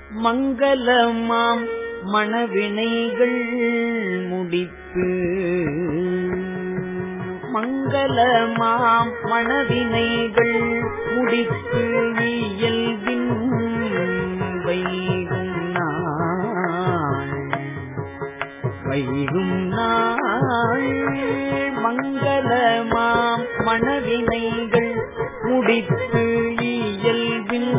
மங்களமாம் மணவினைகள் முடித்து மங்களமாம் மணவினைகள் முடித்து இயல்பின் வைகும் நாள் மங்களமாம் மணவினைகள் முடித்து இயல்பின்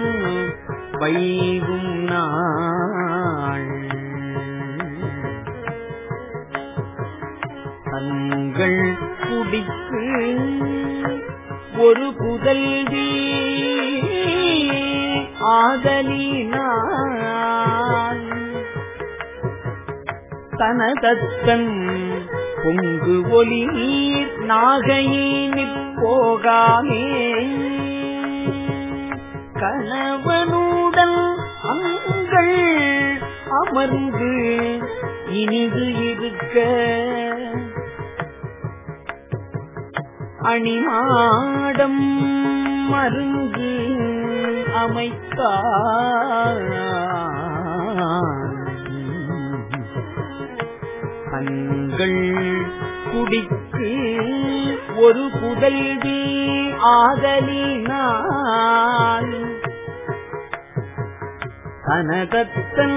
வைகும் நாள் தங்கள் குடிக்கு ஒரு புதல்வி ஆதலினான் தனதத்தன் பொங்கு ஒலி நீர் நாகையினிற் போகாமே கணவனுடன் அங்கள் அமர்ந்து இனிது இருக்க அணிமாடம் மருந்து அமைத்தார் தங்கள் குடிக்கு ஒரு புதல்வி ஆதலினான் தனதத்தன்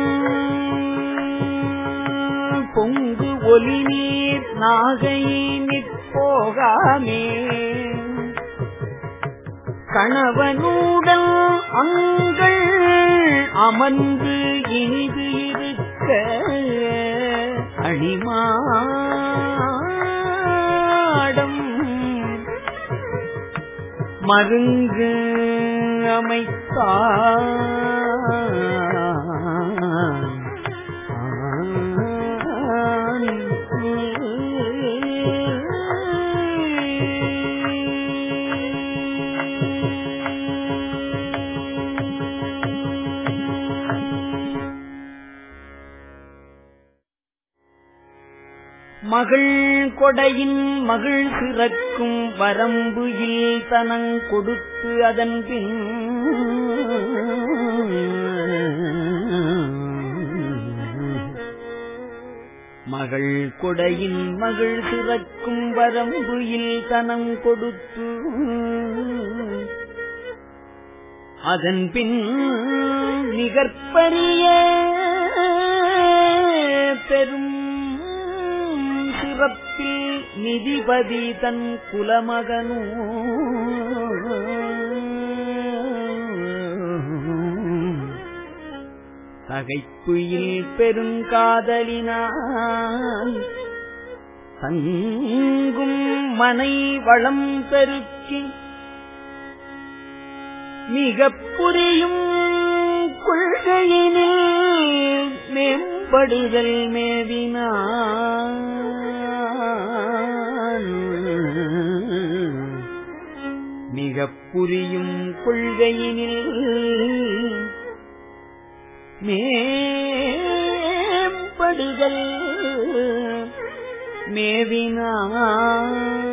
பொங்கு ஒலி நீர் நாகையினிற் போகாமே கணவனுடன் அங்கள் அமர்ந்து இனிது இருக்க அணிமாடம் மருங்கு மகள் கொடையின் மகள் சிறக்கும் வரம்பு இல் தனங் கொடுத்து அதன் பின் மகள் கொடையின் மகள் சிறக்கும் வரம்பு இல் தனங் கொடுத்து அதன் பின் நிகற்பரிய பெரும் சிறப்பில் நிதிபதி தன் குலமகனோ தகைப்புயில் பெருங்காதலினால் தங்கும் மனை வளம் பெருக்கி மிகப் புரியும் கொள்கையினில் மேம்படுதல் மேவினான் மிகப் புரியும் கொள்கையினில் மேம்படுதல் மேவினான்